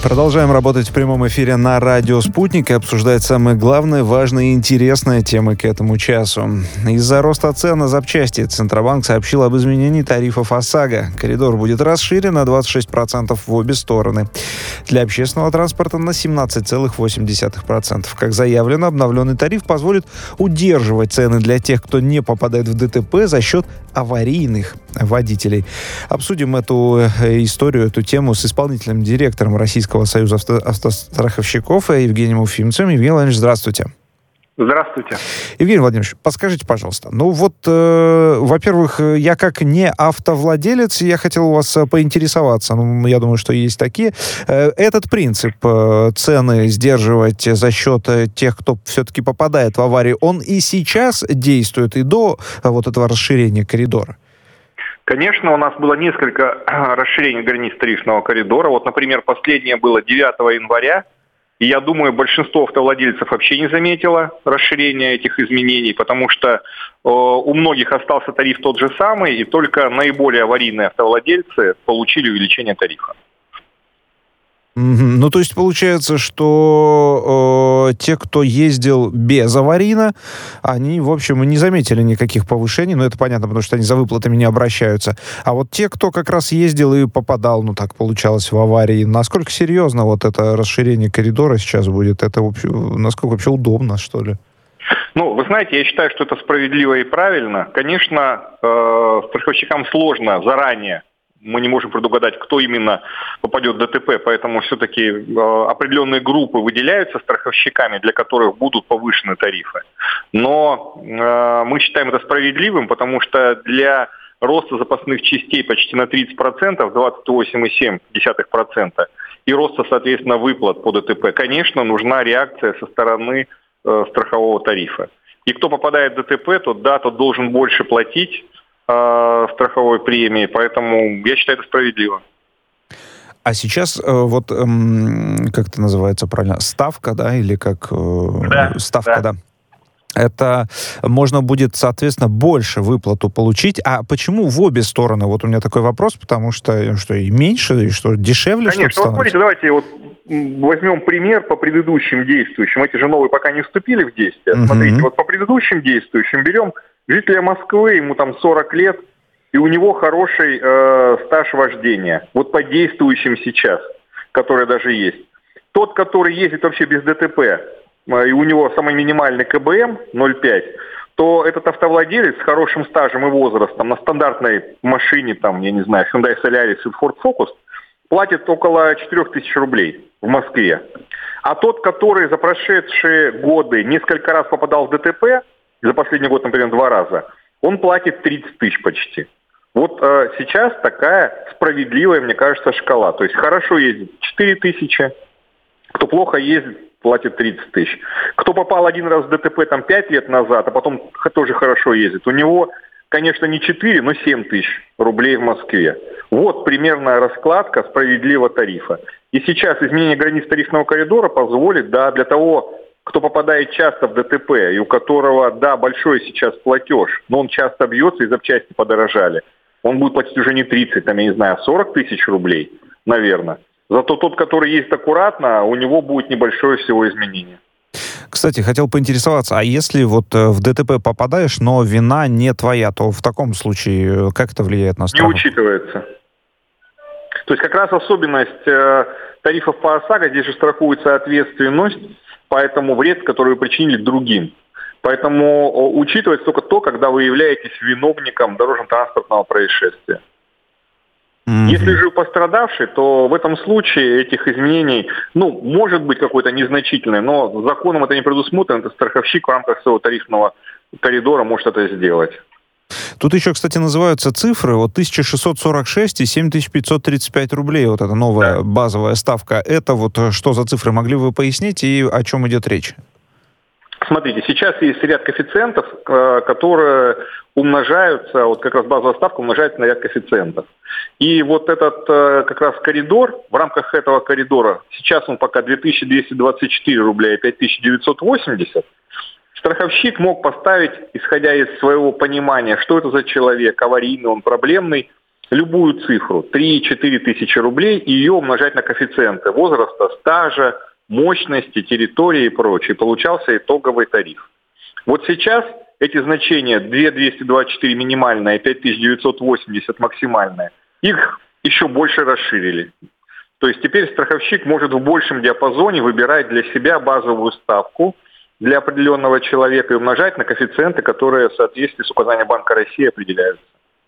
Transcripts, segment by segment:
Продолжаем работать в прямом эфире на радио «Спутник» и обсуждать самые главные, важные и интересные темы к этому часу. Из-за роста цен на запчасти Центробанк сообщил об изменении тарифов ОСАГО. Коридор будет расширен на 26% в обе стороны. Для общественного транспорта на 17,8%. Как заявлено, обновленный тариф позволит удерживать цены для тех, кто не попадает в ДТП за счет аварийных водителей. Обсудим эту историю, эту тему с исполнительным директором Российского союза автостраховщиков Евгением Уфимцевым. Евгений Владимирович, здравствуйте. Здравствуйте. Евгений Владимирович, подскажите, пожалуйста, во-первых, я как не автовладелец, я хотел у вас поинтересоваться, я думаю, что есть такие. Этот принцип цены сдерживать за счет тех, кто все-таки попадает в аварии, он и сейчас действует, и до вот этого расширения коридора? Конечно, у нас было несколько расширений границ тарифного коридора. Вот, например, последнее было 9 января. И я думаю, большинство автовладельцев вообще не заметило расширения этих изменений, потому что у многих остался тариф тот же самый, и только наиболее аварийные автовладельцы получили увеличение тарифа. Ну, то есть получается, что те, кто ездил безаварийно, они, в общем, не заметили никаких повышений. Ну, это понятно, потому что они за выплатами не обращаются. А вот те, кто как раз ездил и попадал, так получалось, в аварии, насколько серьезно вот это расширение коридора сейчас будет? Это насколько вообще удобно, что ли? Вы знаете, я считаю, что это справедливо и правильно. Конечно, страховщикам сложно заранее. Мы не можем предугадать, кто именно попадет в ДТП, поэтому все-таки определенные группы выделяются страховщиками, для которых будут повышены тарифы. Но мы считаем это справедливым, потому что для роста запасных частей почти на 30%, 28,7%, и роста, соответственно, выплат по ДТП, конечно, нужна реакция со стороны страхового тарифа. И кто попадает в ДТП, тот должен больше платить страховой премии, поэтому я считаю это справедливо. А сейчас как это называется правильно, ставка, да, или как ставка, да. Это можно будет, соответственно, больше выплату получить. А почему в обе стороны? Вот у меня такой вопрос, потому что и меньше, и что дешевле что-то становится? Конечно, смотрите, давайте возьмем пример по предыдущим действующим. Эти же новые пока не вступили в действие. Смотрите, по предыдущим действующим берем жителя Москвы, ему 40 лет, и у него хороший стаж вождения. Вот по действующим сейчас, которые даже есть. Тот, который ездит вообще без ДТП, и у него самый минимальный КБМ 0,5, то этот автовладелец с хорошим стажем и возрастом на стандартной машине, Hyundai Solaris и Ford Focus, платит около 4000 рублей в Москве. А тот, который за прошедшие годы несколько раз попадал в ДТП, за последний год, например, 2 раза, он платит 30 тысяч почти. Вот сейчас такая справедливая, мне кажется, шкала. То есть хорошо ездит 4 тысячи, кто плохо ездит, платит 30 тысяч. Кто попал один раз в ДТП 5 лет назад, а потом тоже хорошо ездит, у него, конечно, не 4, но 7 тысяч рублей в Москве. Вот примерная раскладка справедливого тарифа. И сейчас изменение границ тарифного коридора позволит, для того, кто попадает часто в ДТП, и у которого, большой сейчас платеж, но он часто бьется, и запчасти подорожали, он будет платить уже не 30, 40 тысяч рублей, наверное. Зато тот, который ездит аккуратно, у него будет небольшое всего изменение. Кстати, хотел поинтересоваться, а если в ДТП попадаешь, но вина не твоя, то в таком случае как это влияет на страховку? Не учитывается. То есть как раз особенность тарифов по ОСАГО, здесь же страхуется ответственность, поэтому вред, который вы причинили другим. Поэтому учитывается только то, когда вы являетесь виновником дорожно-транспортного происшествия. Если же пострадавший, то в этом случае этих изменений, может быть какое-то незначительное, но законом это не предусмотрено, это страховщик в рамках своего тарифного коридора может это сделать. Тут еще, кстати, называются цифры. 1646 и 7535 рублей. Вот эта новая базовая ставка. Это что за цифры? Могли бы вы пояснить и о чем идет речь? Смотрите, сейчас есть ряд коэффициентов, которые умножаются, как раз базовая ставка умножается на ряд коэффициентов. И этот как раз коридор, в рамках этого коридора, сейчас он пока 2224 рубля и 5980, страховщик мог поставить, исходя из своего понимания, что это за человек, аварийный он, проблемный, любую цифру, 3-4 тысячи рублей, и ее умножать на коэффициенты возраста, стажа, мощности, территории и прочее. Получался итоговый тариф. Вот сейчас эти значения 2224 минимальная и 5980 максимальная, их еще больше расширили. То есть теперь страховщик может в большем диапазоне выбирать для себя базовую ставку для определенного человека и умножать на коэффициенты, которые в соответствии с указанием Банка России определяются.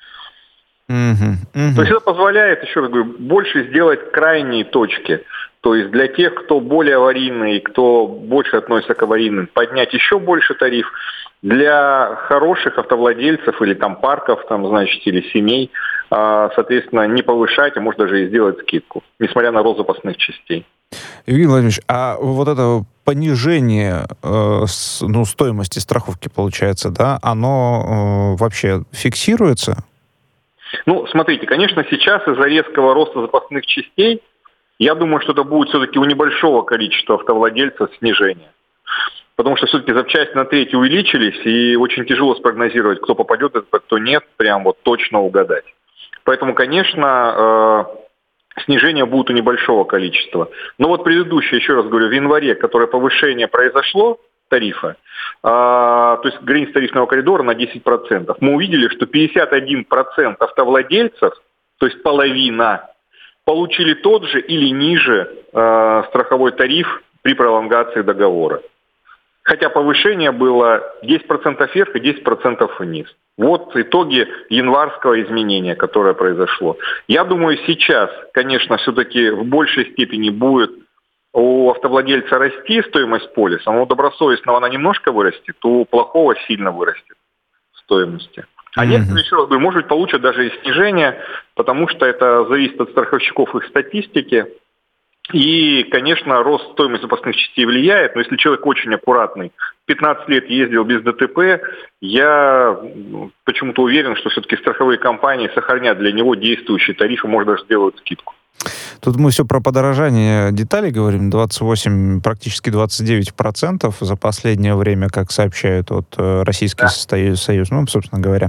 То есть это позволяет, еще раз говорю, больше сделать крайние точки. То есть для тех, кто более аварийный, кто больше относится к аварийным, поднять еще больше тариф. Для хороших автовладельцев или там парков, там, значит, или семей, соответственно, не повышать, а может даже и сделать скидку, несмотря на рост запасных частей. Евгений Владимирович, а вот это понижение стоимости страховки, получается, да, оно вообще фиксируется? Ну, смотрите, конечно, сейчас из-за резкого роста запасных частей, я думаю, что это будет все-таки у небольшого количества автовладельцев снижение. Потому что все-таки запчасти на треть увеличились, и очень тяжело спрогнозировать, кто попадет, кто нет, прям вот точно угадать. Поэтому, конечно, снижение будет у небольшого количества. Но вот предыдущее, еще раз говорю, в январе, которое повышение произошло, тарифа, то есть граница тарифного коридора на 10%, мы увидели, что 51% автовладельцев, то есть половина, получили тот же или ниже страховой тариф при пролонгации договора. Хотя повышение было 10% вверх и 10% вниз. Вот итоги январского изменения, которое произошло. Я думаю, сейчас, конечно, все-таки в большей степени будет у автовладельца расти стоимость полиса, но у добросовестного она немножко вырастет, у плохого сильно вырастет в стоимости. А некоторые, еще раз говорю, может быть, получат даже и снижение, потому что это зависит от страховщиков их статистики. И, конечно, рост стоимости запасных частей влияет, но если человек очень аккуратный, 15 лет ездил без ДТП, я почему-то уверен, что все-таки страховые компании сохранят для него действующие тарифы, может, даже сделают скидку. Тут мы все про подорожание деталей говорим, 28, практически 29% за последнее время, как сообщают от Российский Союз, ну, собственно говоря.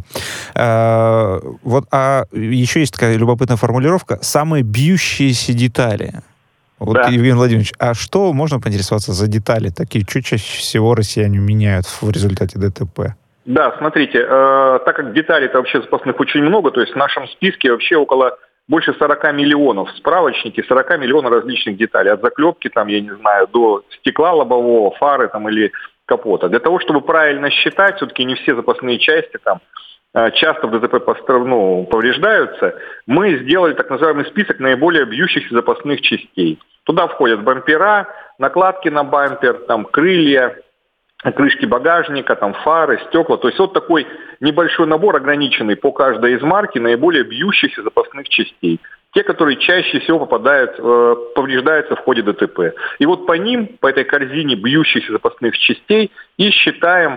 А еще есть такая любопытная формулировка «самые бьющиеся детали». Вот, да. Евгений Владимирович, а что, можно поинтересоваться, за детали такие, что чаще всего россияне меняют в результате ДТП? Да, смотрите, так как деталей-то вообще запасных очень много, то есть в нашем списке вообще больше 40 миллионов, справочники, 40 миллионов различных деталей, от заклепки, там, я не знаю, до стекла лобового, фары там, или капота. Для того, чтобы правильно считать, все-таки не все запасные части там часто в ДТП повреждаются, мы сделали так называемый список наиболее бьющихся запасных частей. Туда входят бампера, накладки на бампер, там, крылья, крышки багажника, там, фары, стекла. То есть вот такой небольшой набор, ограниченный по каждой из марки, наиболее бьющихся запасных частей. Те, которые чаще всего повреждаются в ходе ДТП. И вот по ним, по этой корзине бьющихся запасных частей и считаем,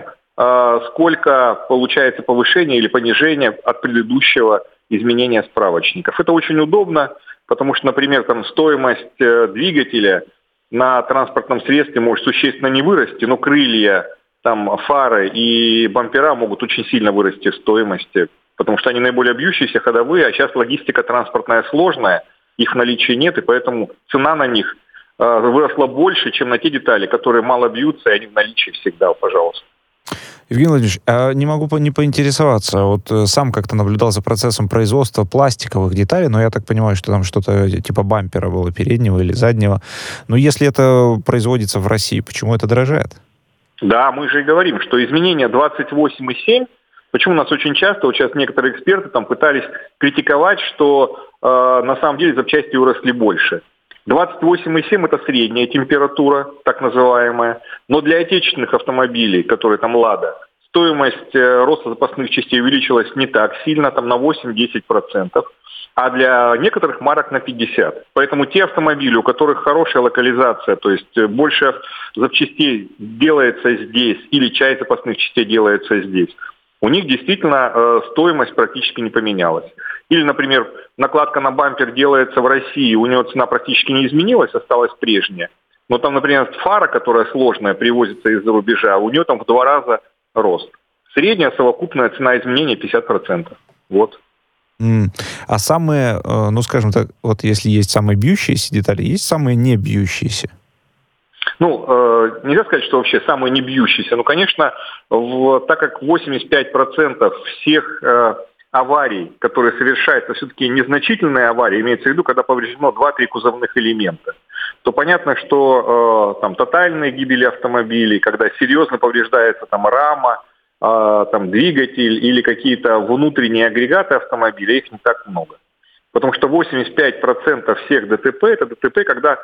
сколько получается повышение или понижение от предыдущего изменения справочников. Это очень удобно, потому что, например, там стоимость двигателя на транспортном средстве может существенно не вырасти, но крылья, там, фары и бампера могут очень сильно вырасти в стоимости, потому что они наиболее бьющиеся, ходовые, а сейчас логистика транспортная сложная, их в наличии нет, и поэтому цена на них выросла больше, чем на те детали, которые мало бьются, и они в наличии всегда, пожалуйста. Евгений Владимирович, а не могу не поинтересоваться, вот сам как-то наблюдал за процессом производства пластиковых деталей, но я так понимаю, что там что-то типа бампера было, переднего или заднего. Но если это производится в России, почему это дорожает? Да, мы же и говорим, что изменения 28,7, почему у нас очень часто, вот сейчас некоторые эксперты там пытались критиковать, что на самом деле запчасти выросли больше. 28,7 это средняя температура, так называемая. Но для отечественных автомобилей, которые там «Лада», стоимость роста запасных частей увеличилась не так сильно, там на 8-10%, а для некоторых марок на 50%. Поэтому те автомобили, у которых хорошая локализация, то есть больше запчастей делается здесь или часть запасных частей делается здесь, у них действительно стоимость практически не поменялась. Или, например, накладка на бампер делается в России, у него цена практически не изменилась, осталась прежняя. Но там, например, фара, которая сложная, привозится из-за рубежа, у нее там в 2 раза рост. Средняя совокупная цена изменения 50%. Вот. А самые, ну, скажем так, вот если есть самые бьющиеся детали, есть самые не бьющиеся? Ну, нельзя сказать, что вообще самые не бьющиеся. Ну, конечно, так как 85% всех аварий, которые совершаются, все-таки незначительные аварии, имеется в виду, когда повреждено 2-3 кузовных элемента, то понятно, что там тотальные гибели автомобилей, когда серьезно повреждается там рама, там двигатель или какие-то внутренние агрегаты автомобиля, их не так много. Потому что 85% всех ДТП, это ДТП, когда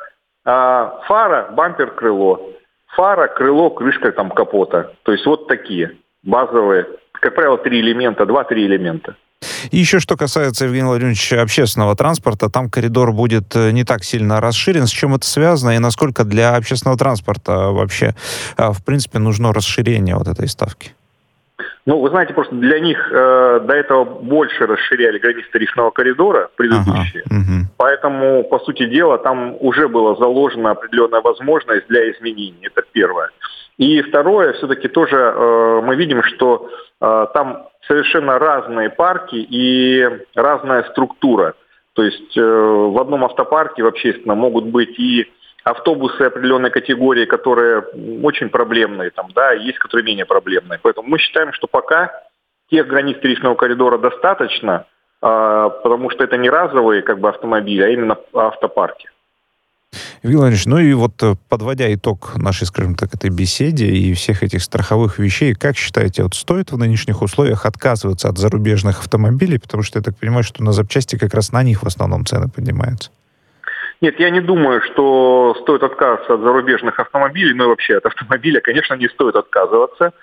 фара, бампер, крыло, фара, крыло, крышка там капота. То есть вот такие базовые, как правило, 2-3 элемента. И еще что касается, Евгений Владимирович, общественного транспорта, там коридор будет не так сильно расширен. С чем это связано и насколько для общественного транспорта вообще, в принципе, нужно расширение вот этой ставки? Ну, вы знаете, просто для них до этого больше расширяли границы тарифного коридора предыдущие. Поэтому, по сути дела, там уже была заложена определенная возможность для изменений. Это первое. И второе, все-таки тоже мы видим, что там совершенно разные парки и разная структура. То есть в одном автопарке в общественном могут быть и автобусы определенной категории, которые очень проблемные, там, да, есть, которые менее проблемные. Поэтому мы считаем, что пока тех границ тарифного коридора достаточно, потому что это не разовые как бы автомобили, а именно автопарки. Евгений Владимирович, ну и вот подводя итог нашей, скажем так, этой беседе и всех этих страховых вещей, как считаете, вот стоит в нынешних условиях отказываться от зарубежных автомобилей, потому что я так понимаю, что на запчасти как раз на них в основном цены поднимаются? Нет, я не думаю, что стоит отказываться от зарубежных автомобилей, но и вообще от автомобиля, конечно, не стоит отказываться.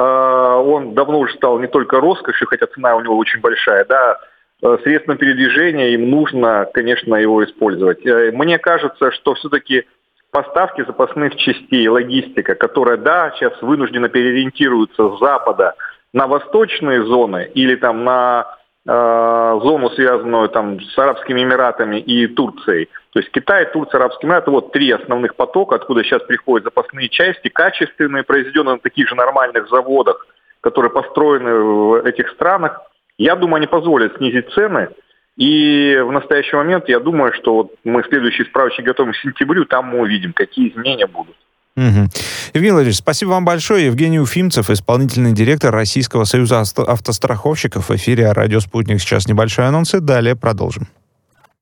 Он давно уже стал не только роскошью, хотя цена у него очень большая, да, средством передвижения, им нужно, конечно, его использовать. Мне кажется, что все-таки поставки запасных частей, логистика, которая, да, сейчас вынуждена переориентируется с запада на восточные зоны или там на зону, связанную там с Арабскими Эмиратами и Турцией. То есть Китай, Турция, Арабские Эмираты, вот 3 основных потока, откуда сейчас приходят запасные части, качественные, произведенные на таких же нормальных заводах, которые построены в этих странах. Я думаю, они позволят снизить цены. И в настоящий момент я думаю, что вот мы следующий справочник готовим к сентябрю, там мы увидим, какие изменения будут. Евгений Владимирович, спасибо вам большое. Евгений Уфимцев, исполнительный директор Российского союза автостраховщиков, в эфире «Радио Спутник». Сейчас небольшой анонс, и далее продолжим.